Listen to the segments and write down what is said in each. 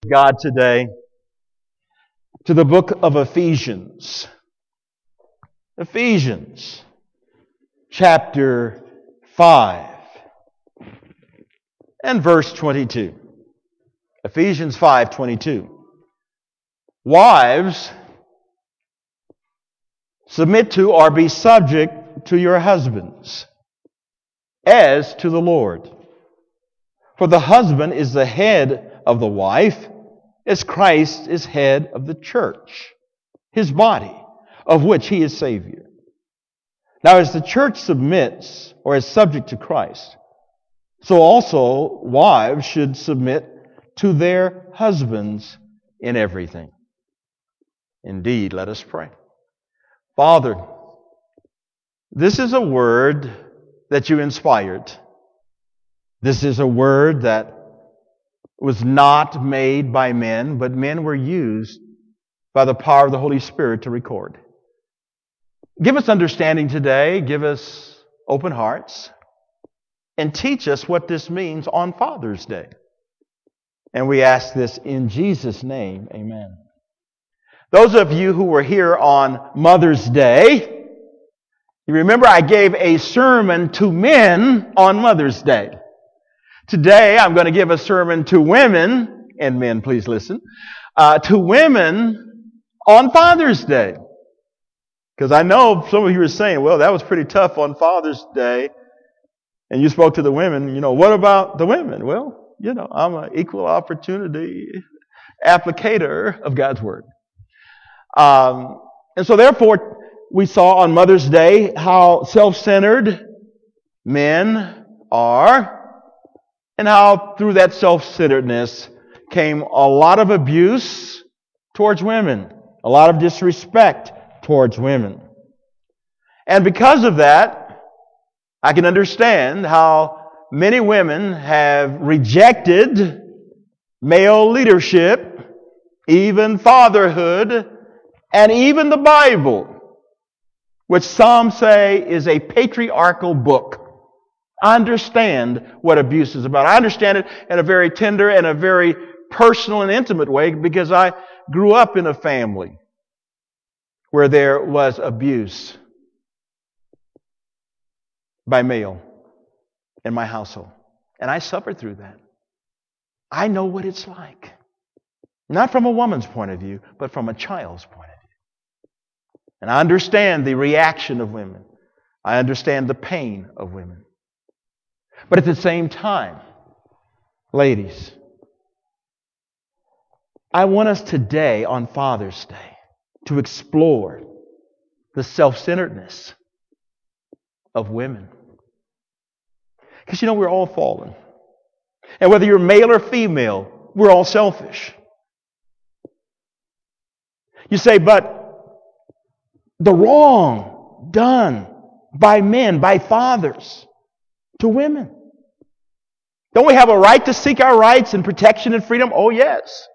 God today to the book of Ephesians. Ephesians chapter 5 and verse 22. Ephesians 5:22. Wives, submit to or be subject to your husbands, as to the Lord. For the husband is the head of the wife, as Christ is head of the church, his body, of which he is Savior. Now, as the church submits or is subject to Christ, so also wives should submit to their husbands in everything. Indeed, let us pray. Father, this is a word that you inspired. This is a word that was not made by men, but men were used by the power of the Holy Spirit to record. Give us understanding today. Give us open hearts. And teach us what this means on Father's Day. And we ask this in Jesus' name. Amen. Those of you who were here on Mother's Day, you remember I gave a sermon to men on Mother's Day. Today, I'm going to give a sermon to women, and men, please listen, to women on Father's Day. Because I know some of you are saying, well, that was pretty tough on Father's Day, and you spoke to the women. What about the women? Well, I'm an equal opportunity applicator of God's Word. And so therefore, we saw on Mother's Day how self-centered men are, and how through that self-centeredness came a lot of abuse towards women, a lot of disrespect towards women. And because of that, I can understand how many women have rejected male leadership, even fatherhood, and even the Bible, which some say is a patriarchal book. I understand what abuse is about. I understand it in a very tender and a very personal and intimate way because I grew up in a family where there was abuse by male in my household. And I suffered through that. I know what it's like. Not from a woman's point of view, but from a child's point of view. And I understand the reaction of women. I understand the pain of women. But at the same time, ladies, I want us today on Father's Day to explore the self-centeredness of women. Because we're all fallen. And whether you're male or female, we're all selfish. You say, but the wrong done by men, by fathers, to women. Don't we have a right to seek our rights and protection and freedom? Oh, yes.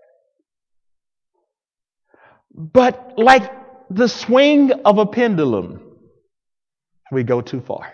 But like the swing of a pendulum, we go too far.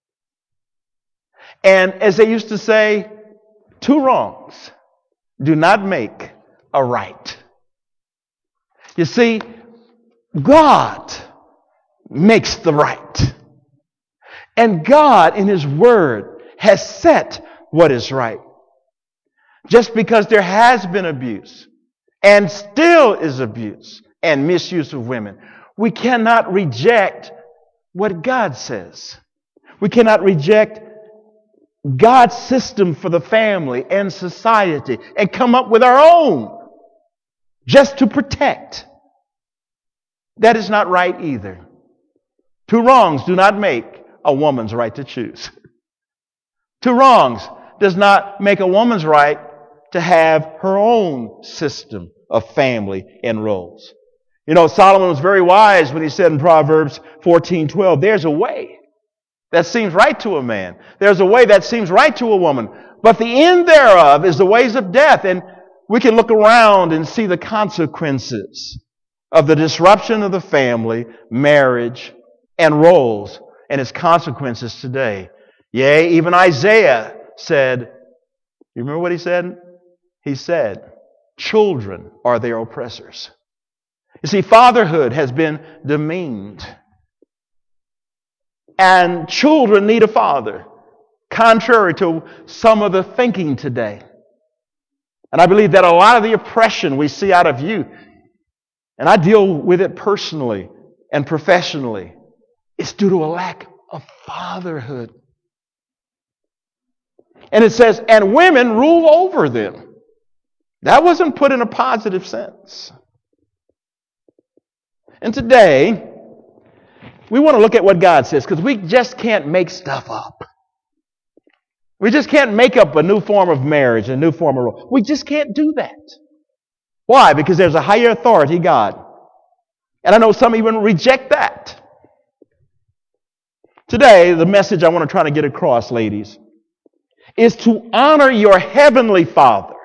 And as they used to say, two wrongs do not make a right. You see, God makes the right. And God, in His Word, has set what is right. Just because there has been abuse, and still is abuse and misuse of women, we cannot reject what God says. We cannot reject God's system for the family and society and come up with our own just to protect. That is not right either. Two wrongs do not make a woman's right to choose. Two wrongs does not make a woman's right to have her own system of family and roles. Solomon was very wise when he said in Proverbs 14:12, there's a way that seems right to a man. There's a way that seems right to a woman. But the end thereof is the ways of death. And we can look around and see the consequences of the disruption of the family, marriage, and roles, and its consequences today. Yea, even Isaiah said, you remember what he said? He said, children are their oppressors. You see, fatherhood has been demeaned. And children need a father, contrary to some of the thinking today. And I believe that a lot of the oppression we see out of youth, and I deal with it personally and professionally, is due to a lack of fatherhood. And it says, and women rule over them. That wasn't put in a positive sense. And today, we want to look at what God says, because we just can't make stuff up. We just can't make up a new form of marriage, a new form of role. We just can't do that. Why? Because there's a higher authority, God. And I know some even reject that. Today, the message I want to try to get across, ladies, is to honor your heavenly Father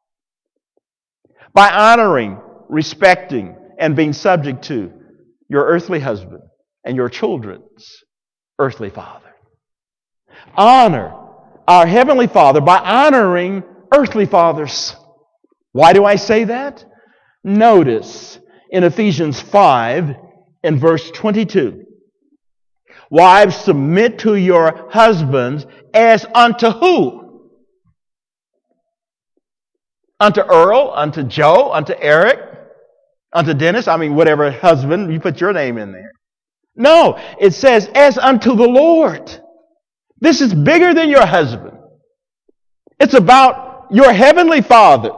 by honoring, respecting, and being subject to your earthly husband and your children's earthly father. Honor our heavenly Father by honoring earthly fathers. Why do I say that? Notice in Ephesians 5 and verse 22. Wives, submit to your husbands as unto who? Unto Earl, unto Joe, unto Eric, unto Dennis. I mean, whatever husband, you put your name in there. No, it says as unto the Lord. This is bigger than your husband. It's about your heavenly Father.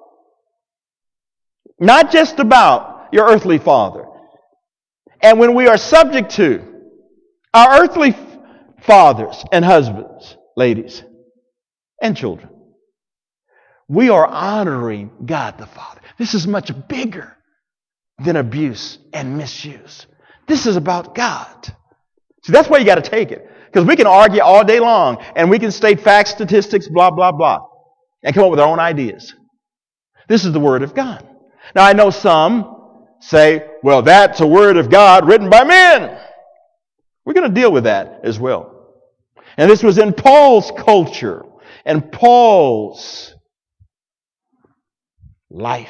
Not just about your earthly father. And when we are subject to our earthly fathers and husbands, ladies, and children, we are honoring God the Father. This is much bigger than abuse and misuse. This is about God. See, that's why you got to take it. Because we can argue all day long, and we can state facts, statistics, blah, blah, blah, and come up with our own ideas. This is the Word of God. Now, I know some say, well, that's a Word of God written by men. We're going to deal with that as well. And this was in Paul's culture and Paul's life.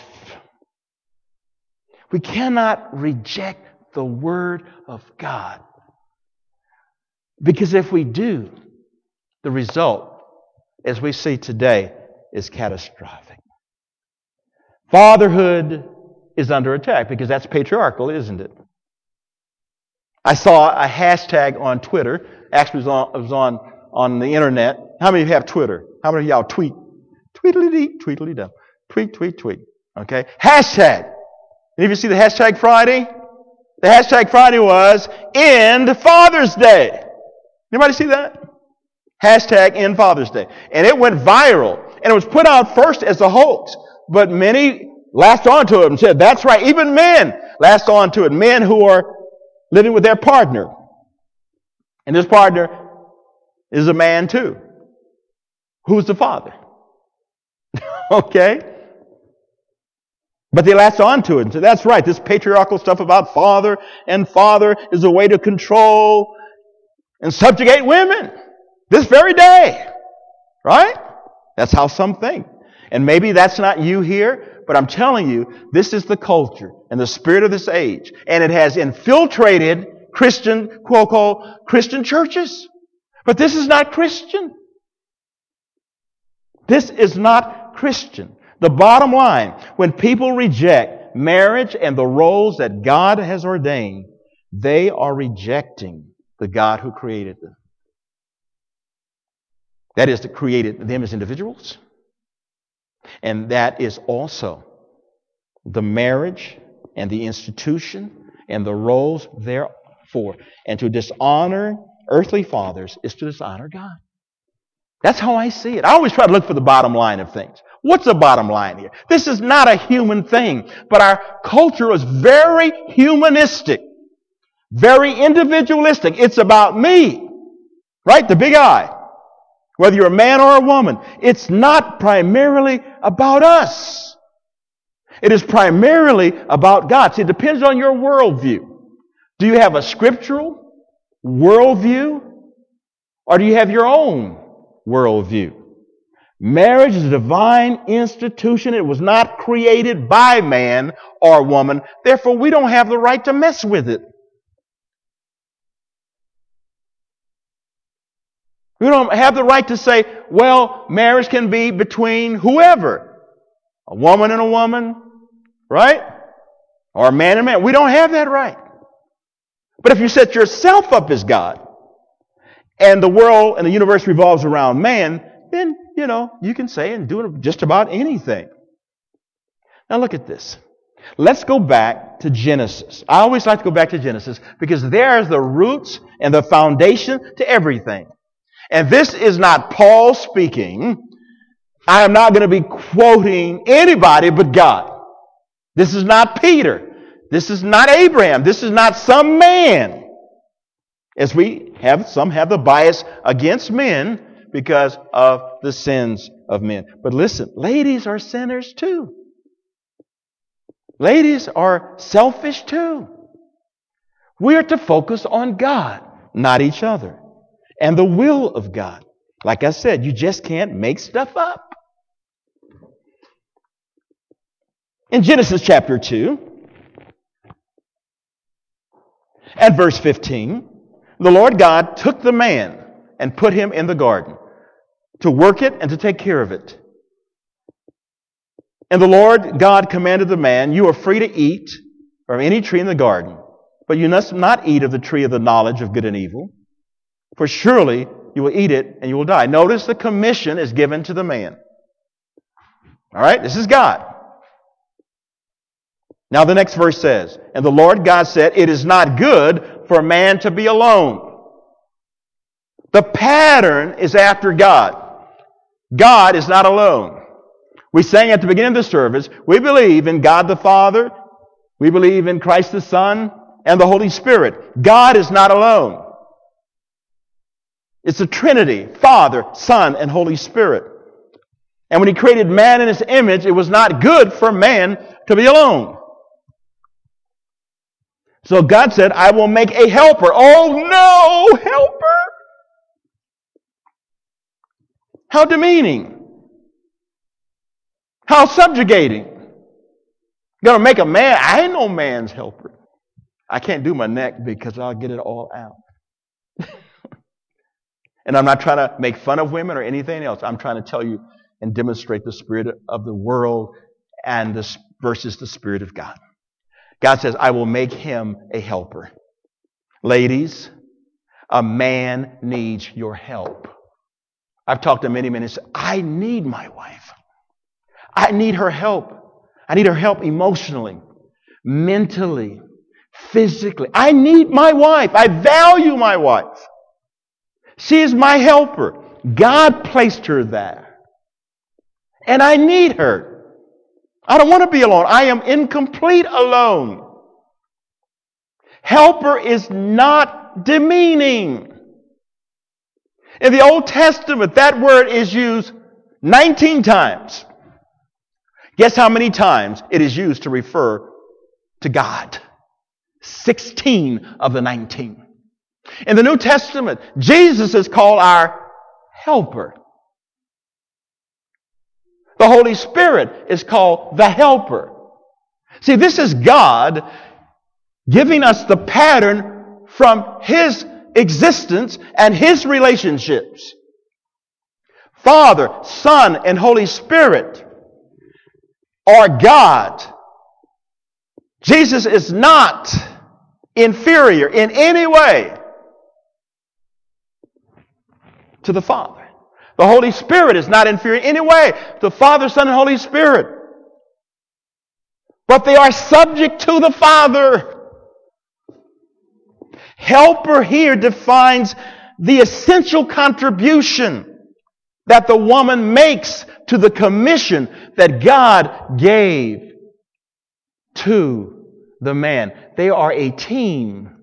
We cannot reject the Word of God. Because if we do, the result, as we see today, is catastrophic. Fatherhood is under attack because that's patriarchal, isn't it? I saw a hashtag on Twitter. Actually, it was on the internet. How many of you have Twitter? How many of y'all tweet? Tweedly-dee, tweedly-dum. Tweet, tweet, tweet. Okay? Hashtag. Any of you see the hashtag Friday? The hashtag Friday was End Father's Day. Anybody see that? Hashtag End Father's Day. And it went viral. And it was put out first as a hoax. But many latched onto it and said, that's right. Even men latched onto it. Men who are living with their partner. And this partner is a man too. Who's the father? Okay? But they latched onto it and said, that's right. This patriarchal stuff about father and father is a way to control and subjugate women. This very day. Right? That's how some think. And maybe that's not you here, but I'm telling you, this is the culture and the spirit of this age. And it has infiltrated Christian, quote-unquote, Christian churches. But this is not Christian. This is not Christian. The bottom line, when people reject marriage and the roles that God has ordained, they are rejecting the God who created them. That is, that created them as individuals. And that is also the marriage and the institution and the roles therefore. And to dishonor earthly fathers is to dishonor God. That's how I see it. I always try to look for the bottom line of things. What's the bottom line here? This is not a human thing, but our culture is very humanistic, very individualistic. It's about me, right? The big I. Whether you're a man or a woman, it's not primarily about us. It is primarily about God. See, it depends on your worldview. Do you have a scriptural worldview, or do you have your own worldview? Marriage is a divine institution. It was not created by man or woman. Therefore, we don't have the right to mess with it. We don't have the right to say, well, marriage can be between whoever. A woman and a woman, right? Or a man and a man. We don't have that right. But if you set yourself up as God, and the world and the universe revolves around man, then, you can say and do just about anything. Now look at this. Let's go back to Genesis. I always like to go back to Genesis because there's the roots and the foundation to everything. And this is not Paul speaking. I am not going to be quoting anybody but God. This is not Peter. This is not Abraham. This is not some man. As some have the bias against men because of the sins of men. But listen, ladies are sinners too. Ladies are selfish too. We are to focus on God, not each other, and the will of God. Like I said, you just can't make stuff up. In Genesis chapter 2 and verse 15, the Lord God took the man and put him in the garden to work it and to take care of it. And the Lord God commanded the man, you are free to eat from any tree in the garden, but you must not eat of the tree of the knowledge of good and evil, for surely you will eat it and you will die. Notice the commission is given to the man. All right, this is God. Now the next verse says, and the Lord God said, it is not good for man to be alone. The pattern is after God. God is not alone. We sang at the beginning of the service, we believe in God the Father, we believe in Christ the Son, and the Holy Spirit. God is not alone. It's a Trinity, Father, Son, and Holy Spirit. And when He created man in His image, it was not good for man to be alone. So God said, I will make a helper. Oh no, helper! How demeaning. How subjugating. Gonna make a man. I ain't no man's helper. I can't do my neck because I'll get it all out. And I'm not trying to make fun of women or anything else. I'm trying to tell you and demonstrate the spirit of the world and this versus the Spirit of God. God says, I will make him a helper. Ladies, a man needs your help. I've talked to many men who say, I need my wife. I need her help. I need her help emotionally, mentally, physically. I need my wife. I value my wife. She is my helper. God placed her there. And I need her. I don't want to be alone. I am incomplete alone. Helper is not demeaning. In the Old Testament, that word is used 19 times. Guess how many times it is used to refer to God? 16 of the 19. In the New Testament, Jesus is called our helper. The Holy Spirit is called the helper. See, this is God giving us the pattern from His existence and His relationships. Father, Son, and Holy Spirit are God. Jesus is not inferior in any way to the Father. The Holy Spirit is not inferior in any way to the Father, Son, and Holy Spirit. But they are subject to the Father. Helper here defines the essential contribution that the woman makes to the commission that God gave to the man. They are a team.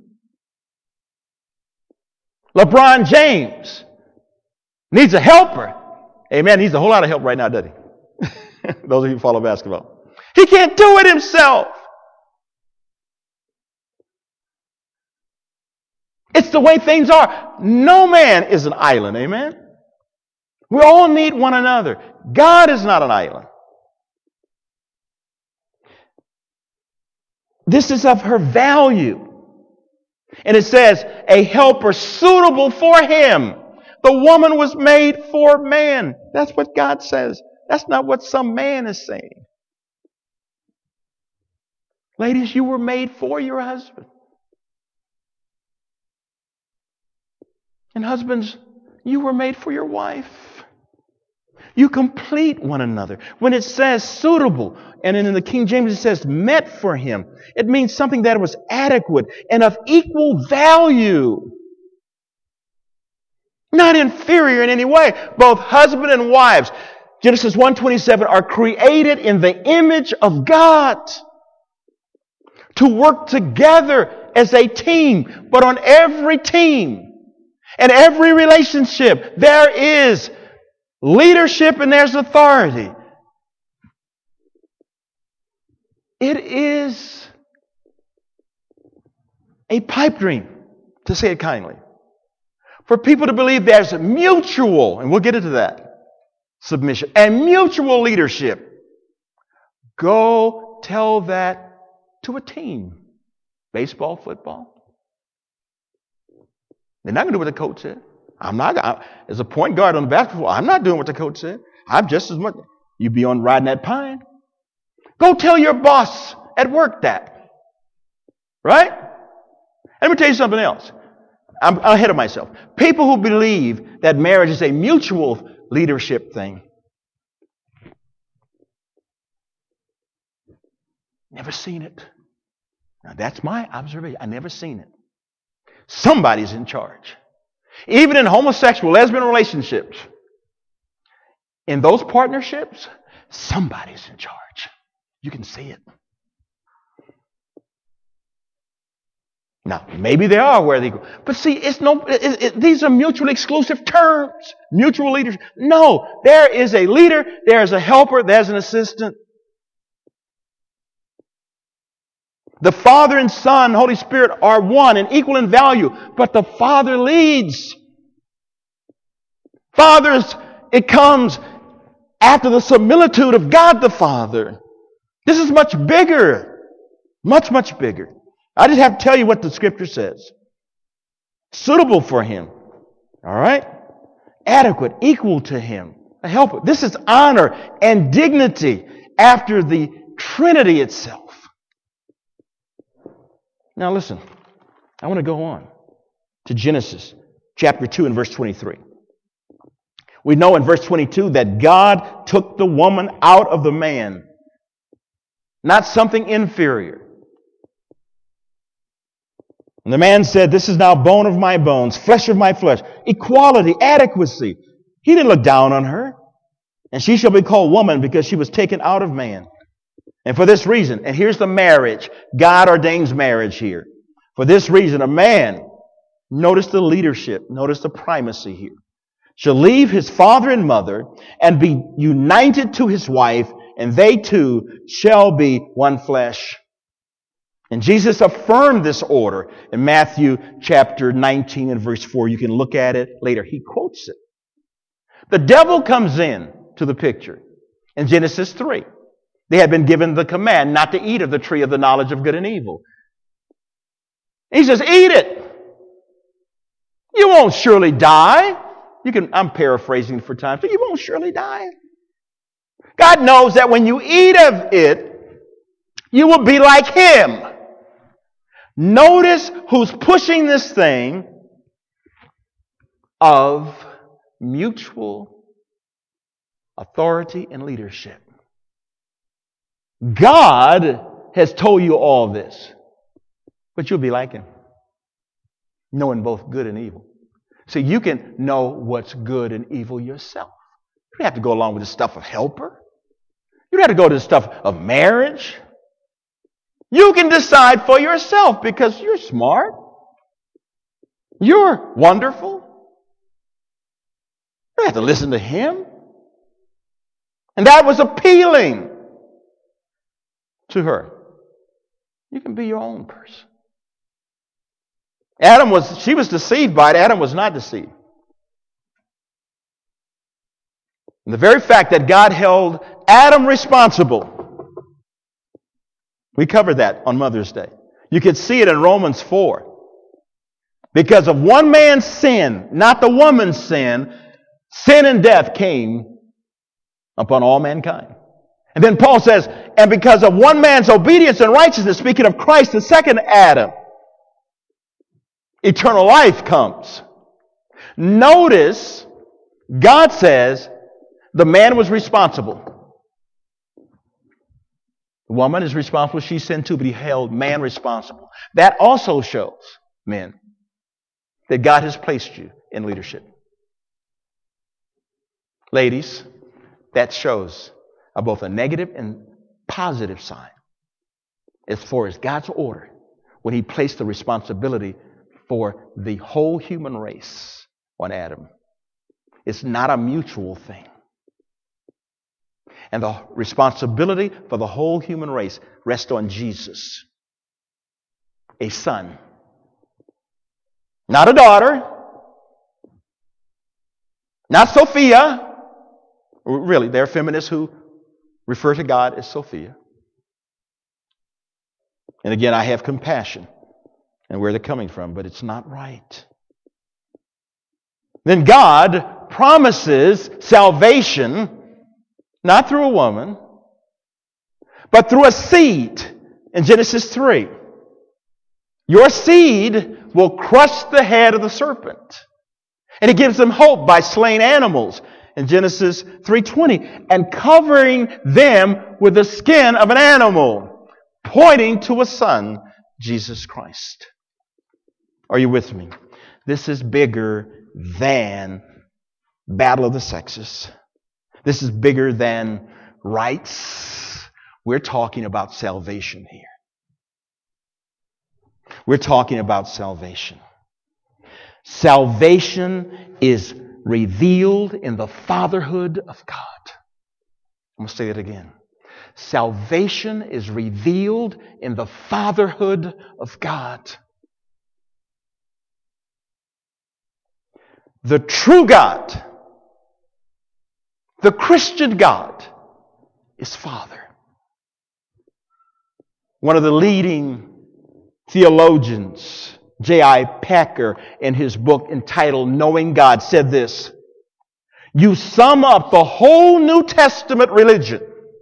LeBron James needs a helper. Amen. He needs a whole lot of help right now, doesn't he? Those of you who follow basketball. He can't do it himself. It's the way things are. No man is an island. Amen. We all need one another. God is not an island. This is of her value. And it says, a helper suitable for him. The woman was made for man. That's what God says. That's not what some man is saying. Ladies, you were made for your husband. And husbands, you were made for your wife. You complete one another. When it says suitable, and in the King James it says met for him, it means something that was adequate and of equal value. Not inferior in any way. Both husband and wives, Genesis 1:27, are created in the image of God to work together as a team. But on every team and every relationship, there is leadership and there's authority. It is a pipe dream, to say it kindly, for people to believe there's mutual, and we'll get into that, submission and mutual leadership. Go tell that to a team. Baseball, football. They're not going to do what the coach said. As a point guard on the basketball, I'm not doing what the coach said. I'm just as much. You be on riding that pine. Go tell your boss at work that. Right? Let me tell you something else. I'm ahead of myself. People who believe that marriage is a mutual leadership thing. Never seen it. Now that's my observation. I never seen it. Somebody's in charge. Even in homosexual, lesbian relationships, in those partnerships, somebody's in charge. You can see it. Now, maybe they are where they go. But see, these are mutually exclusive terms. Mutual leadership. No, there is a leader, there is a helper, there's an assistant. The Father and Son, Holy Spirit are one and equal in value, but the Father leads. Fathers, it comes after the similitude of God the Father. This is much bigger. Much, much bigger. I just have to tell you what the Scripture says. Suitable for him. All right? Adequate, equal to him. A helper. This is honor and dignity after the Trinity itself. Now listen, I want to go on to Genesis chapter 2 and verse 23. We know in verse 22 that God took the woman out of the man, not something inferior. And the man said, this is now bone of my bones, flesh of my flesh. Equality, adequacy. He didn't look down on her. And she shall be called woman because she was taken out of man. And for this reason, and here's the marriage. God ordains marriage here. For this reason, a man, notice the leadership, notice the primacy here, shall leave his father and mother and be united to his wife, and they two shall be one flesh. And Jesus affirmed this order in Matthew chapter 19 and verse 4. You can look at it later. He quotes it. The devil comes in to the picture in Genesis 3. They had been given the command not to eat of the tree of the knowledge of good and evil. He says, eat it. You won't surely die. I'm paraphrasing for time, but you won't surely die. God knows that when you eat of it, you will be like him. Notice who's pushing this thing of mutual authority and leadership. God has told you all this, but you'll be like him, knowing both good and evil. So you can know what's good and evil yourself. You don't have to go along with the stuff of helper. You don't have to go to the stuff of marriage. You can decide for yourself because you're smart. You're wonderful. You don't have to listen to him. And that was appealing to her. You can be your own person. She was deceived by it. Adam was not deceived. And the very fact that God held Adam responsible, we covered that on Mother's Day. You can see it in Romans 4. Because of one man's sin, not the woman's sin, sin and death came upon all mankind. And then Paul says, and because of one man's obedience and righteousness, speaking of Christ, the second Adam, eternal life comes. Notice, God says the man was responsible. The woman is responsible. She sinned too, but he held man responsible. That also shows, men, that God has placed you in leadership. Ladies, that shows both a negative and positive sign as far as God's order when He placed the responsibility for the whole human race on Adam. It's not a mutual thing. And the responsibility for the whole human race rests on Jesus, a son. Not a daughter. Not Sophia. Really, there are feminists who refer to God as Sophia. And again, I have compassion and where they're coming from, but it's not right. Then God promises salvation, not through a woman, but through a seed in Genesis 3. Your seed will crush the head of the serpent. And He gives them hope by slaying animals in Genesis 3:20 and covering them with the skin of an animal, pointing to a son, Jesus Christ. Are you with me? This is bigger than battle of the sexes. This is bigger than rights. We're talking about salvation here. We're talking about salvation. Salvation is revealed in the fatherhood of God. I'm going to say it again. Salvation is revealed in the fatherhood of God. The true God, the Christian God, is Father. One of the leading theologians, J.I. Packer, in his book entitled Knowing God, said this: you sum up the whole New Testament religion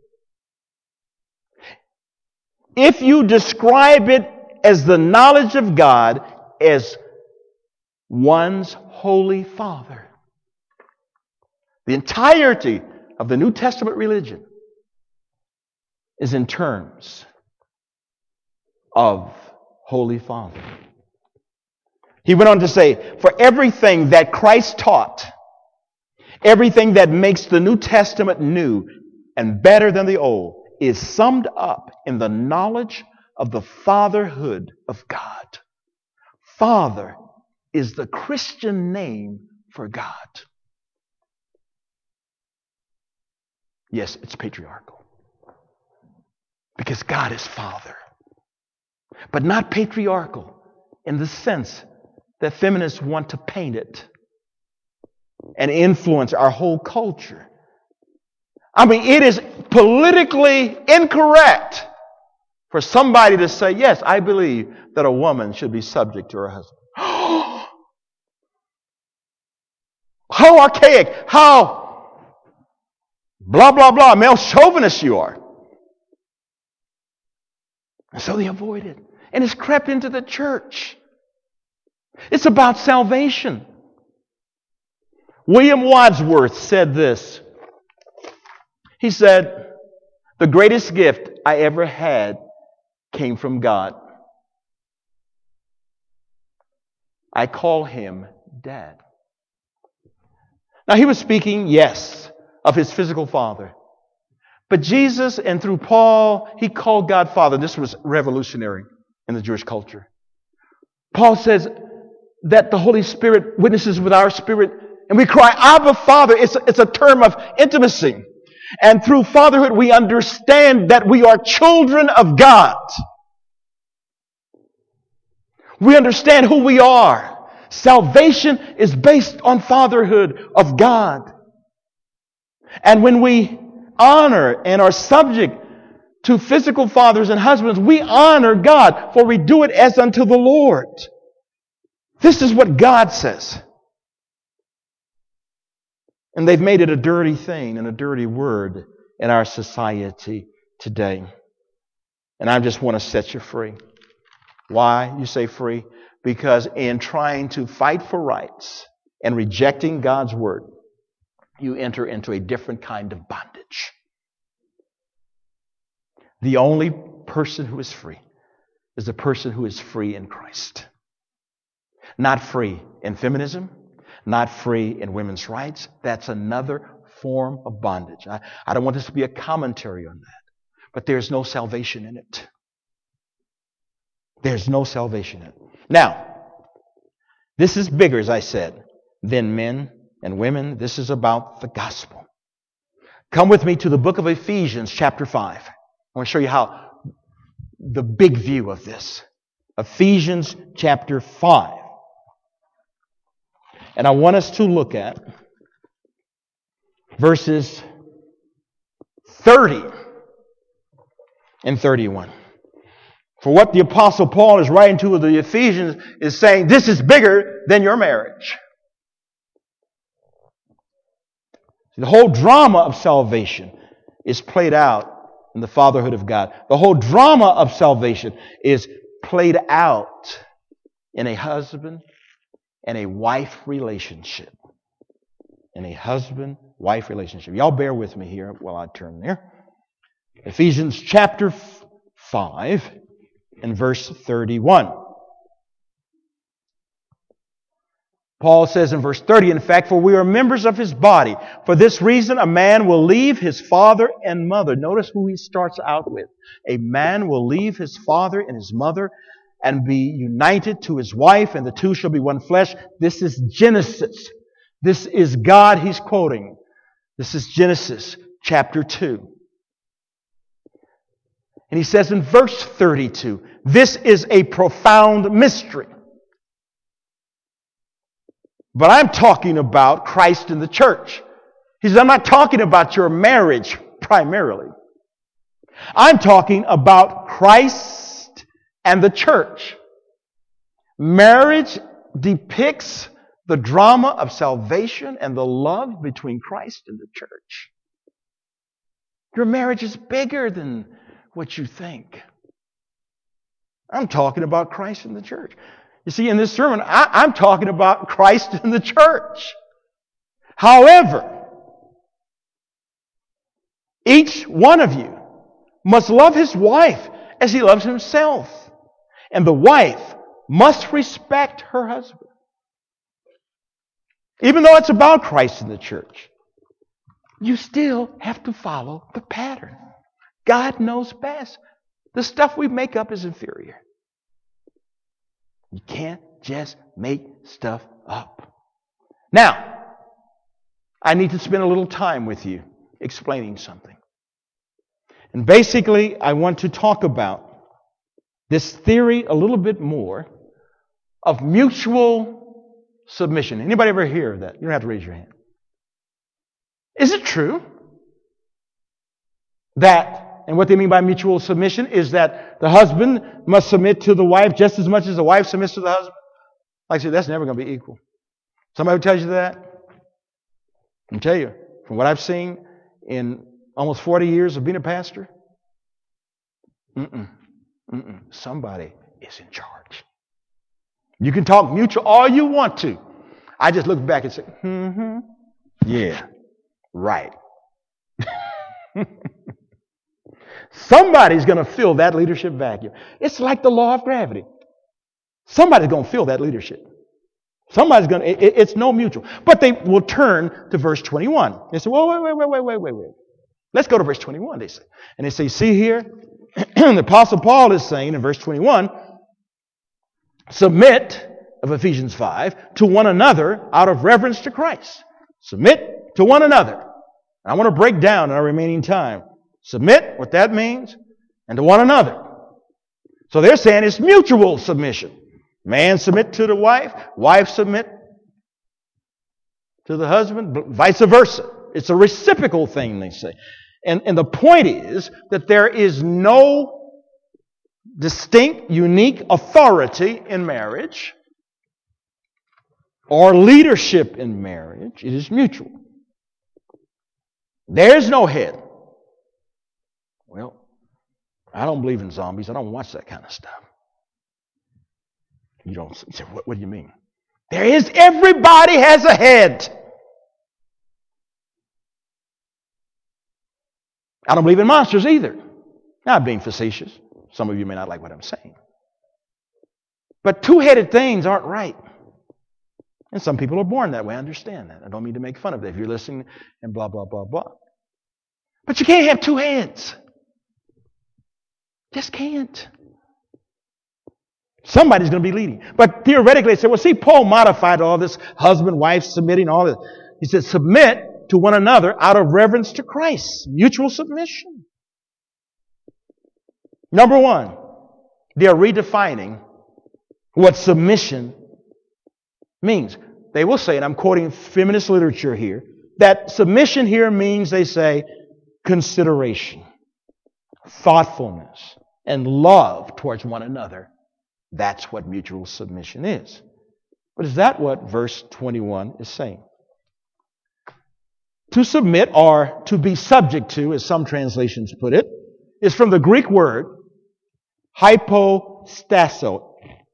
if you describe it as the knowledge of God as one's Holy Father. The entirety of the New Testament religion is in terms of Holy Father. He went on to say, for everything that Christ taught, everything that makes the New Testament new and better than the Old, is summed up in the knowledge of the fatherhood of God. Father is the Christian name for God. Yes, it's patriarchal, because God is Father. But not patriarchal in the sense that feminists want to paint it and influence our whole culture. I mean, it is politically incorrect for somebody to say, yes, I believe that a woman should be subject to her husband. How archaic, how blah, blah, blah, male chauvinist you are. And so they avoid it. And it's crept into the church. It's about salvation. William Wadsworth said this. He said, the greatest gift I ever had came from God. I call Him Dad. Now he was speaking, yes, of his physical father. But Jesus, and through Paul, he called God Father. This was revolutionary in the Jewish culture. Paul says that the Holy Spirit witnesses with our spirit, and we cry, Abba, Father. It's a term of intimacy. And through fatherhood, we understand that we are children of God. We understand who we are. Salvation is based on fatherhood of God. And when we honor and are subject to physical fathers and husbands, we honor God, for we do it as unto the Lord. This is what God says. And they've made it a dirty thing and a dirty word in our society today. And I just want to set you free. Why you say free? Because in trying to fight for rights and rejecting God's word, you enter into a different kind of bondage. The only person who is free is the person who is free in Christ. Not free in feminism, not free in women's rights. That's another form of bondage. I don't want this to be a commentary on that, but there's no salvation in it. There's no salvation in it. Now, this is bigger, as I said, than men and women. This is about the gospel. Come with me to the book of Ephesians, chapter 5. I want to show you how the big view of this. Ephesians, chapter 5. And I want us to look at verses 30 and 31. For what the Apostle Paul is writing to the Ephesians is saying, this is bigger than your marriage. The whole drama of salvation is played out in the fatherhood of God. The whole drama of salvation is played out in a husband and a wife relationship. In a husband-wife relationship. Y'all bear with me here while I turn there. Ephesians chapter 5 and verse 31. Paul says in verse 30, in fact, for we are members of His body. For this reason, a man will leave his father and mother. Notice who he starts out with. A man will leave his father and his mother and be united to his wife, and the two shall be one flesh. This is Genesis. This is God he's quoting. This is Genesis chapter 2. And he says in verse 32, this is a profound mystery. But I'm talking about Christ and the church. He says, I'm not talking about your marriage primarily. I'm talking about Christ and the church. Marriage depicts the drama of salvation and the love between Christ and the church. Your marriage is bigger than what you think. I'm talking about Christ and the church. You see, in this sermon, I'm talking about Christ and the church. However, each one of you must love his wife as he loves himself. And the wife must respect her husband. Even though it's about Christ and the church, you still have to follow the pattern. God knows best. The stuff we make up is inferior. You can't just make stuff up. Now, I need to spend a little time with you explaining something. And basically, I want to talk about this theory a little bit more of mutual submission. Anybody ever hear of that? You don't have to raise your hand. Is it true that, and what they mean by mutual submission is that the husband must submit to the wife just as much as the wife submits to the husband? Like I said, that's never going to be equal. Somebody who tells you that, I can tell you, from what I've seen in almost 40 years of being a pastor, somebody is in charge. You can talk mutual all you want to. I just look back and say, yeah, right. Somebody's going to fill that leadership vacuum. It's like the law of gravity. Somebody's going to fill that leadership. Somebody's going to, it's no mutual. But they will turn to verse 21. They say, well, wait. Let's go to verse 21, they say. And they say, see here, the Apostle Paul is saying in verse 21, submit, of Ephesians 5, to one another out of reverence to Christ. Submit to one another. I want to break down in our remaining time. Submit, what that means, and to one another. So they're saying it's mutual submission. Man submit to the wife submit to the husband, vice versa. It's a reciprocal thing, they say. And the point is that there is no distinct, unique authority in marriage or leadership in marriage. It is mutual. There's no head. Well, I don't believe in zombies. I don't watch that kind of stuff. You don't say, what do you mean? There is, everybody has a head. I don't believe in monsters either. Now, I'm being facetious. Some of you may not like what I'm saying. But two-headed things aren't right. And some people are born that way. I understand that. I don't mean to make fun of it if you're listening and blah, blah, blah, blah. But you can't have two heads. Just can't. Somebody's going to be leading. But theoretically, they say, well, see, Paul modified all this husband, wife, submitting, all this. He said, submit to one another out of reverence to Christ. Mutual submission. Number one, they are redefining what submission means. They will say, and I'm quoting feminist literature here, that submission here means, they say, consideration, thoughtfulness, and love towards one another. That's what mutual submission is. But is that what verse 21 is saying? To submit, or to be subject to, as some translations put it, is from the Greek word hypostasso.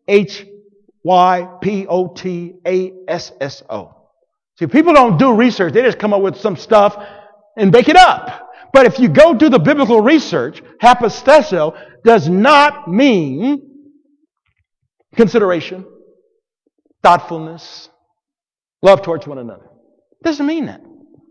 Hypotasso. See, people don't do research. They just come up with some stuff and make it up. But if you go do the biblical research, hypostasso does not mean consideration, thoughtfulness, love towards one another. It doesn't mean that.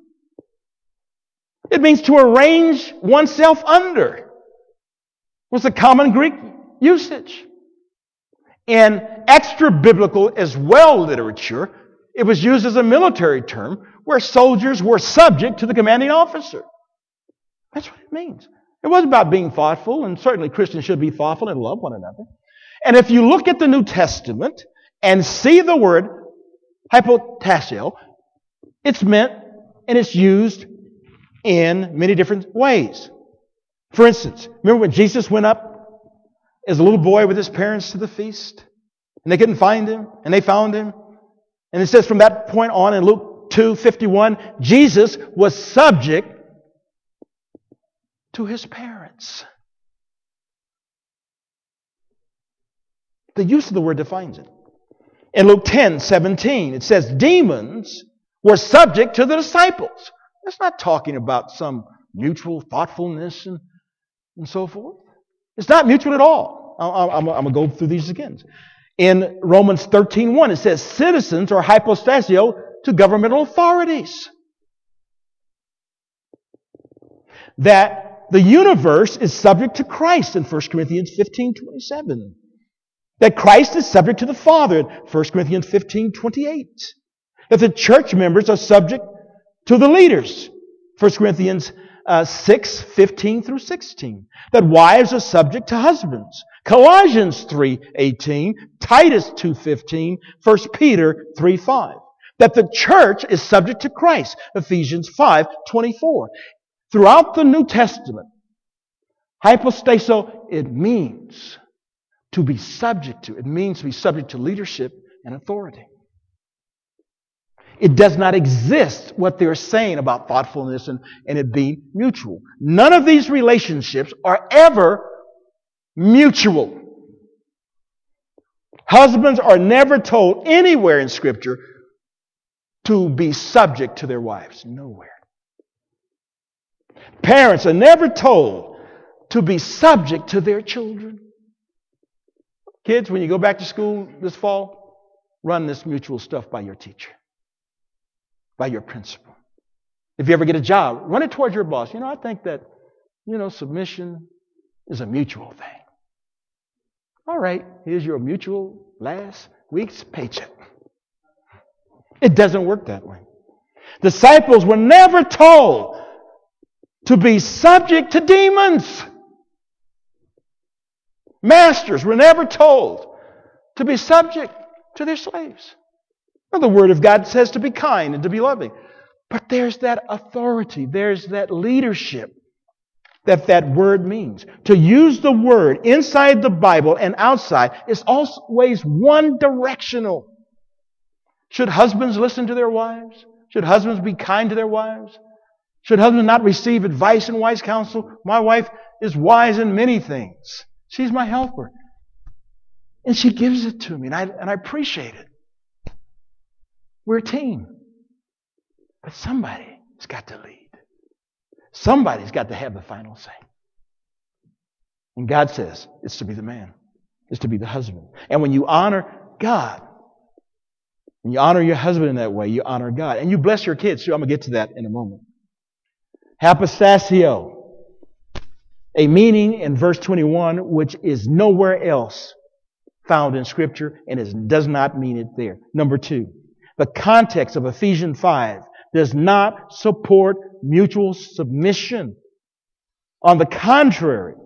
It means to arrange oneself under. Was the common Greek usage. In extra-biblical as well literature, it was used as a military term where soldiers were subject to the commanding officer. That's what it means. It wasn't about being thoughtful, and certainly Christians should be thoughtful and love one another. And if you look at the New Testament and see the word hypotasso, it's meant and it's used in many different ways. For instance, remember when Jesus went up as a little boy with his parents to the feast? And they couldn't find him, and they found him. And it says from that point on in Luke 2:51, Jesus was subject to his parents. The use of the word defines it. In Luke 10:17, it says demons were subject to the disciples. That's not talking about some mutual thoughtfulness and so forth. It's not mutual at all. I'm going to go through these again. In Romans 13:1, it says citizens are hypostassio to governmental authorities. That the universe is subject to Christ in 1 Corinthians 15:27. That Christ is subject to the Father in 1 Corinthians 15:28. That the church members are subject to the leaders. 1 Corinthians 6:15 through 16. That wives are subject to husbands. Colossians 3:18, Titus 2:15, 1 Peter 3:5. That the church is subject to Christ. Ephesians 5:24. Throughout the New Testament, hypostasso, it means to be subject to. It means to be subject to leadership and authority. It does not exist what they're saying about thoughtfulness and it being mutual. None of these relationships are ever mutual. Husbands are never told anywhere in Scripture to be subject to their wives. Nowhere. Parents are never told to be subject to their children. Kids, when you go back to school this fall, run this mutual stuff by your teacher, by your principal. If you ever get a job, run it towards your boss. I think that, submission is a mutual thing. All right, here's your mutual last week's paycheck. It doesn't work that way. Disciples were never told to be subject to demons. Masters were never told to be subject to their slaves. Well, the Word of God says to be kind and to be loving. But there's that authority, there's that leadership that word means. To use the word inside the Bible and outside is always one directional. Should husbands listen to their wives? Should husbands be kind to their wives? Should husbands not receive advice and wise counsel? My wife is wise in many things. She's my helper. And she gives it to me, and I appreciate it. We're a team. But somebody's got to lead. Somebody's got to have the final say. And God says it's to be the man. It's to be the husband. And when you honor God, when you honor your husband in that way, you honor God. And you bless your kids. So I'm going to get to that in a moment. Hapastatio. A meaning in verse 21 which is nowhere else found in Scripture, and it does not mean it there. Number 2, the context of Ephesians 5 does not support mutual submission. On the contrary,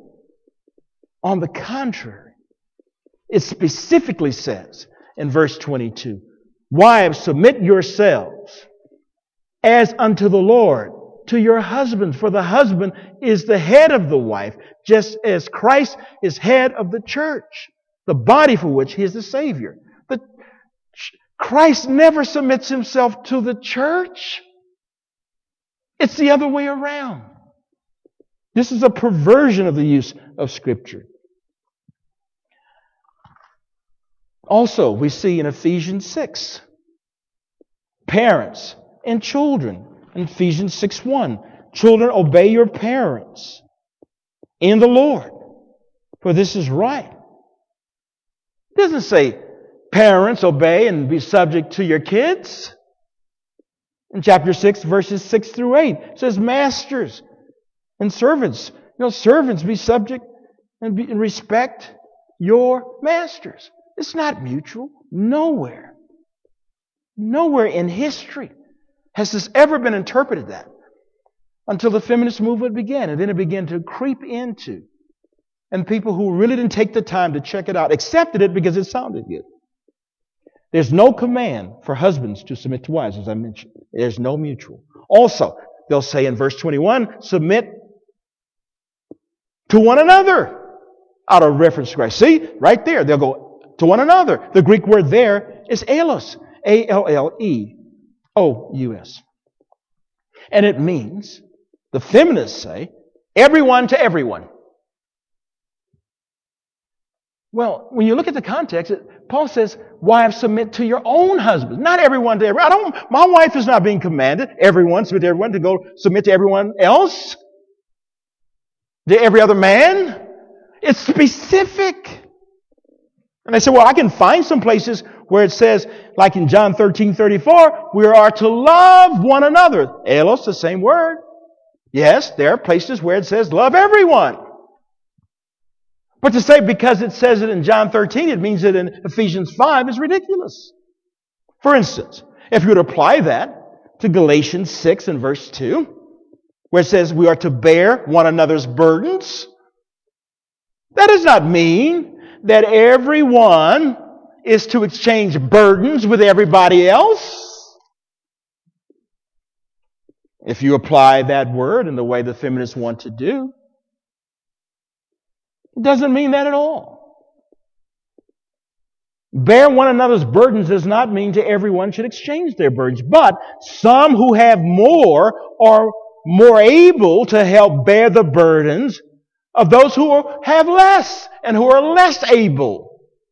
it specifically says in verse 22, wives, submit yourselves as unto the Lord to your husbands, for the husband is the head of the wife, just as Christ is head of the church, the body for which He is the Savior. But Christ never submits Himself to the church. It's the other way around. This is a perversion of the use of Scripture. Also, we see in Ephesians 6, parents and children. In Ephesians 6:1, children, obey your parents in the Lord, for this is right. It doesn't say parents obey and be subject to your kids. In chapter 6, verses 6 through 8, it says masters and servants. Servants be subject and respect your masters. It's not mutual. Nowhere in history has this ever been interpreted that until the feminist movement began. And then it began to creep into. And people who really didn't take the time to check it out accepted it because it sounded good. There's no command for husbands to submit to wives, as I mentioned. There's no mutual. Also, they'll say in verse 21, submit to one another out of reference to Christ. See, right there, they'll go to one another. The Greek word there is allos, A-L-L-E. O-U-S. And it means, the feminists say, everyone to everyone. Well, when you look at the context, Paul says, wives, submit to your own husbands. Not everyone to everyone. My wife is not being commanded, everyone, submit to everyone, to go submit to everyone else. To every other man. It's specific. And I said, well, I can find some places where it says, like in John 13:34, we are to love one another. Elos, the same word. Yes, there are places where it says love everyone. But to say because it says it in John 13, it means it in Ephesians 5 is ridiculous. For instance, if you would apply that to Galatians 6 and verse 2, where it says we are to bear one another's burdens, that does not mean that everyone is to exchange burdens with everybody else. If you apply that word in the way the feminists want to do, it doesn't mean that at all. Bear one another's burdens does not mean to everyone should exchange their burdens, but some who have more are more able to help bear the burdens of those who have less and who are less able.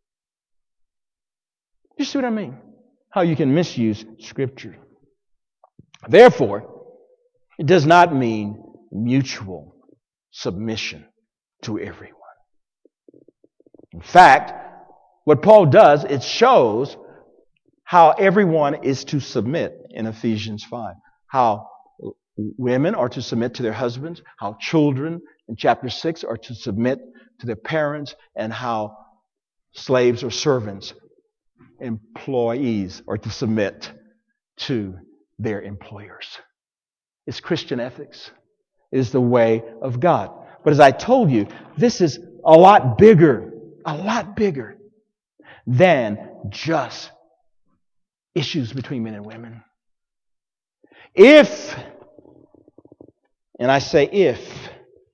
You see what I mean? How you can misuse Scripture. Therefore, it does not mean mutual submission to everyone. In fact, what Paul does, it shows how everyone is to submit in Ephesians 5. How women are to submit to their husbands, how children in chapter 6 are to submit to their parents, and how slaves or servants, employees, are to submit to their employers. It's Christian ethics. It is the way of God. But as I told you, this is a lot bigger than just issues between men and women. If, and I say if,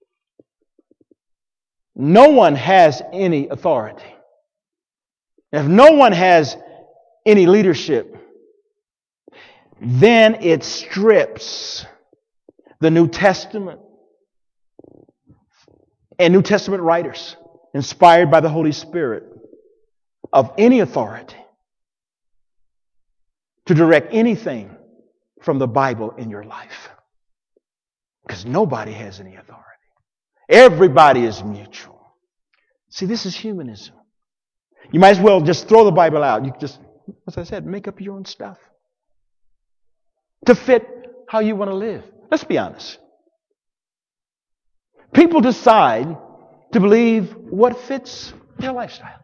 no one has any authority, if no one has any leadership, then it strips the New Testament and New Testament writers, inspired by the Holy Spirit, of any authority to direct anything from the Bible in your life. Because nobody has any authority. Everybody is mutual. See, this is humanism. You might as well just throw the Bible out. You just, as I said, make up your own stuff to fit how you want to live. Let's be honest. People decide to believe what fits their lifestyle.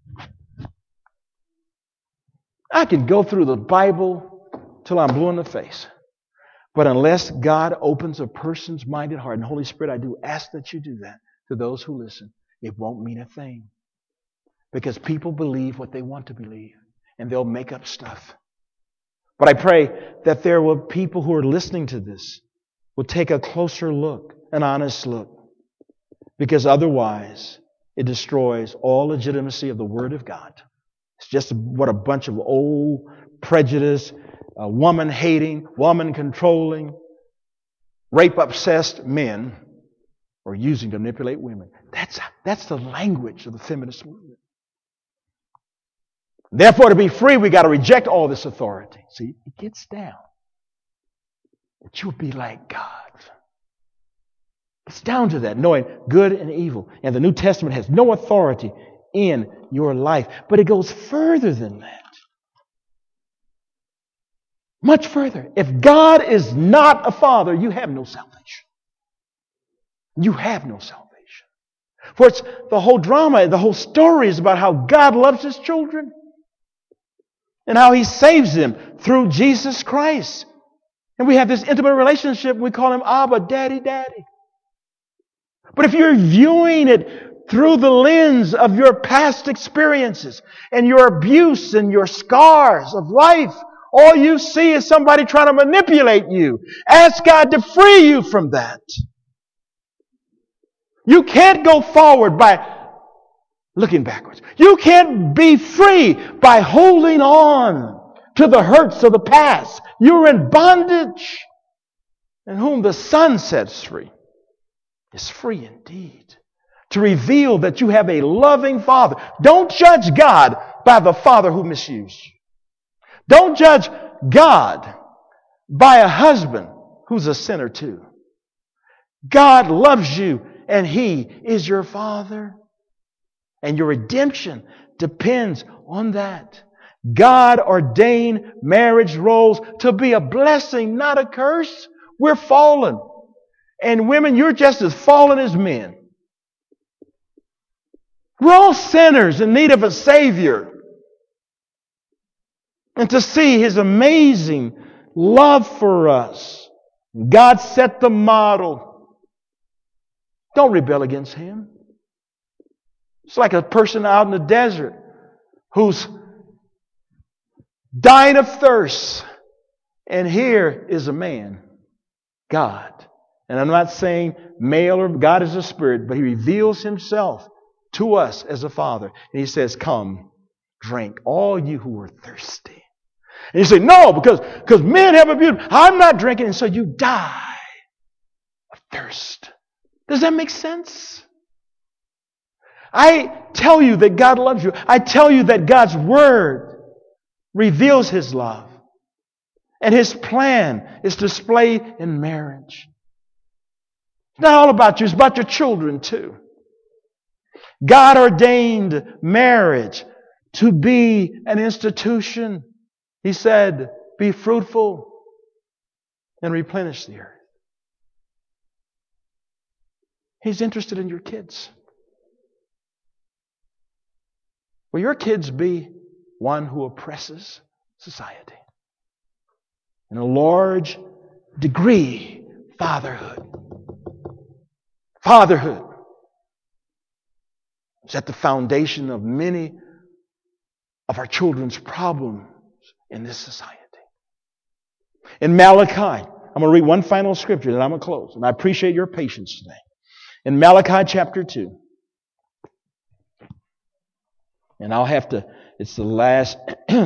I can go through the Bible till I'm blue in the face. But unless God opens a person's mind and heart, and Holy Spirit, I do ask that you do that to those who listen, it won't mean a thing. Because people believe what they want to believe, and they'll make up stuff. But I pray that there will be people who are listening to this will take a closer look, an honest look. Because otherwise, it destroys all legitimacy of the Word of God. It's just what a bunch of old, prejudiced, woman-hating, woman-controlling, rape-obsessed men are using to manipulate women. That's the language of the feminist movement. Therefore, to be free, we got to reject all this authority. See, it gets down that you'll be like God. It's down to that, knowing good and evil. And the New Testament has no authority in your life. But it goes further than that. Much further. If God is not a father, you have no salvation. You have no salvation. For it's the whole drama, the whole story is about how God loves His children. And how He saves them through Jesus Christ. And we have this intimate relationship. We call Him Abba, Daddy, Daddy. But if you're viewing it through the lens of your past experiences and your abuse and your scars of life, all you see is somebody trying to manipulate you. Ask God to free you from that. You can't go forward by looking backwards. You can't be free by holding on to the hurts of the past. You're in bondage. And whom the Son sets free is free indeed. To reveal that you have a loving Father. Don't judge God by the father who misused you. Don't judge God by a husband who's a sinner too. God loves you and He is your Father. And your redemption depends on that. God ordained marriage roles to be a blessing, not a curse. We're fallen. And women, you're just as fallen as men. We're all sinners in need of a Savior. And to see His amazing love for us. God set the model. Don't rebel against Him. It's like a person out in the desert who's dying of thirst. And here is a man, God. And I'm not saying male or God is a spirit, but He reveals Himself to us as a Father. And He says, come, drink, all you who are thirsty. And you say, no, because men have abused. I'm not drinking. And so you die of thirst. Does that make sense? I tell you that God loves you. I tell you that God's Word reveals His love. And His plan is displayed in marriage. It's not all about you. It's about your children too. God ordained marriage to be an institution. He said, be fruitful and replenish the earth. He's interested in your kids. Will your kids be one who oppresses society? In a large degree, fatherhood. Fatherhood is at the foundation of many of our children's problems in this society. In Malachi, I'm going to read one final scripture, and I'm going to close. And I appreciate your patience today. In Malachi chapter 2. And it's the last,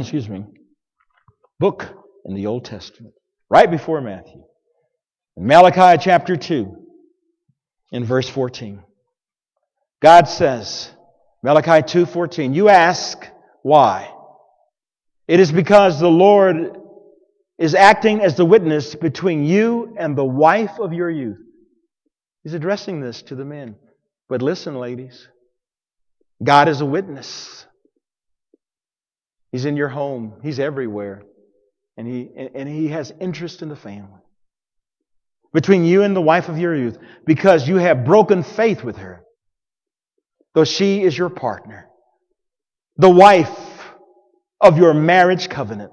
book in the Old Testament, right before Matthew. In Malachi chapter 2, in verse 14, God says, Malachi 2:14, you ask why? It is because the Lord is acting as the witness between you and the wife of your youth. He's addressing this to the men. But listen, ladies, God is a witness. He's in your home. He's everywhere. And He has interest in the family. Between you and the wife of your youth, because you have broken faith with her, though she is your partner, the wife of your marriage covenant.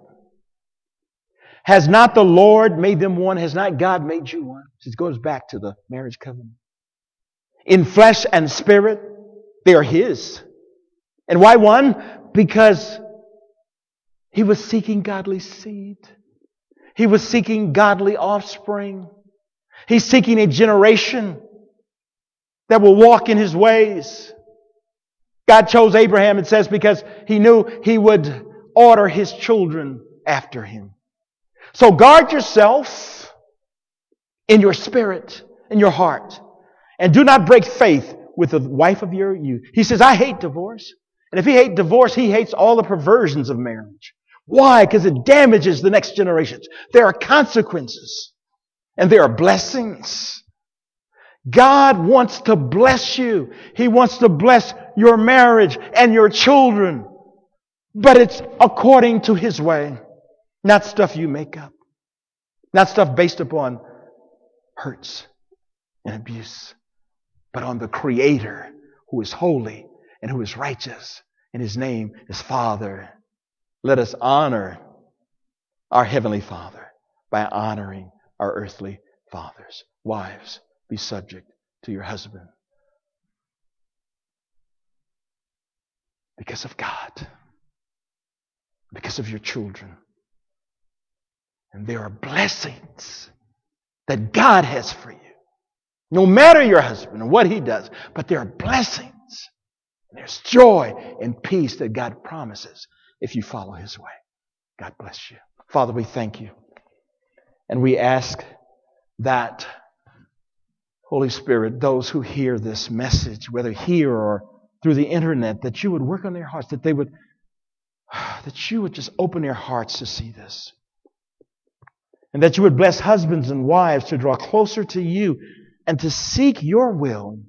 Has not the Lord made them one? Has not God made you one? It goes back to the marriage covenant. In flesh and spirit, they are His. And why one? Because He was seeking godly seed. He was seeking godly offspring. He's seeking a generation that will walk in His ways. God chose Abraham, it says, because He knew He would order His children after him. So guard yourself in your spirit, in your heart, and do not break faith with the wife of your youth. He says, I hate divorce. And if He hates divorce, He hates all the perversions of marriage. Why? Because it damages the next generations. There are consequences and there are blessings. God wants to bless you. He wants to bless your marriage and your children. But it's according to His way. Not stuff you make up. Not stuff based upon hurts and abuse. But on the Creator who is holy and who is righteous. And His name is Father. Let us honor our Heavenly Father by honoring our earthly fathers. Wives, be subject to your husband. Because of God. Because of your children. And there are blessings that God has for you. No matter your husband and what he does. But there are blessings. There's joy and peace that God promises if you follow His way. God bless you. Father, we thank You. And we ask that, Holy Spirit, those who hear this message, whether here or through the internet, that You would work on their hearts, that You would just open their hearts to see this. And that You would bless husbands and wives to draw closer to You and to seek Your will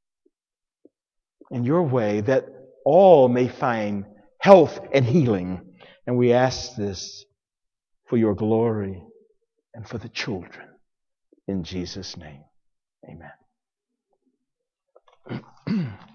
and Your way, that all may find health and healing. And we ask this for Your glory and for the children. In Jesus' name, amen.